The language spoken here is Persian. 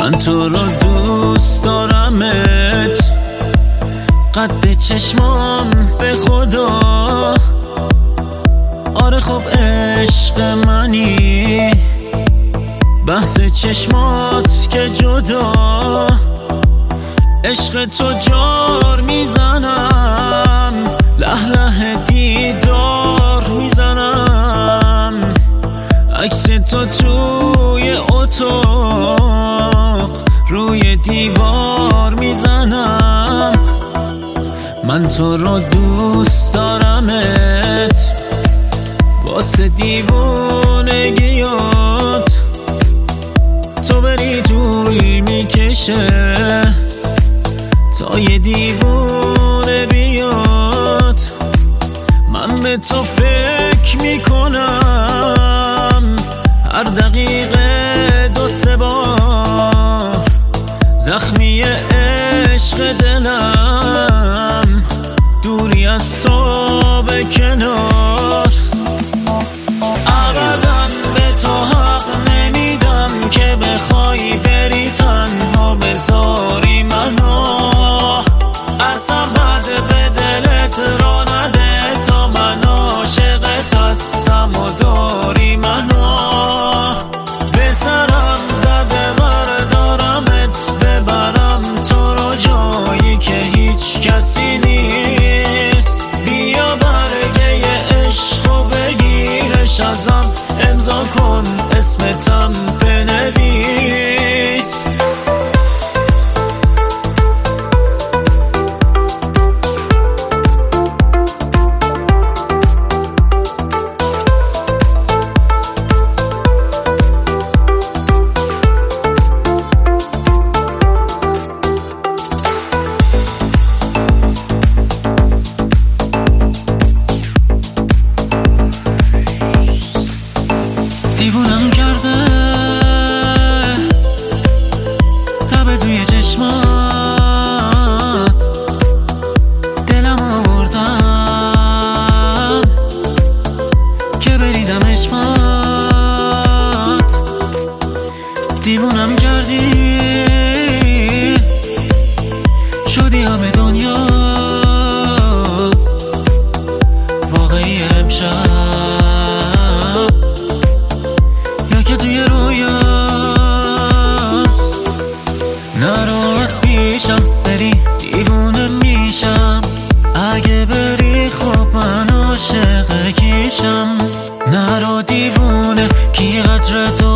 من تو رو دوست دارمت، قد چشمام به خدا. آره خب عشق منی، بحث چشمات که جدا. عشق تو جار میزنم، له له دیدار میزنم. عکس تو توی اتاق روی دیوار میزنم. من تو رو دوست دارمت، واسه دیوونگیات تو بری طول میکشه تا یه دیوونه بیاد. من به تو فکر میکنم هر دقیقه 2-3 بار. زخمی عشق دلم دوری از تو به کنار. ابدا به تو حق نمیدم که بخوای بری تنها بذاری منو. اصلا بد به دلت را نده تا من عاشقت هستم و داری منو. به سرم زده بردارمت، ببرم تو رو جایی که هیچ کسی نیست. بیا برگه عشق و بگیرش ازم، امضا کن اسمتم بنویس. دیوونم کرده تب توی چشمات، دلم آوردم که بریزم عشقات. دیوونم کردی شدی همه دنیا واقعی امشب، که توی رویا. نرو از پیشم بری دیوونه میشم، اگه بری خب من عاشق کیشم. نرو دیوونه کی قدر تو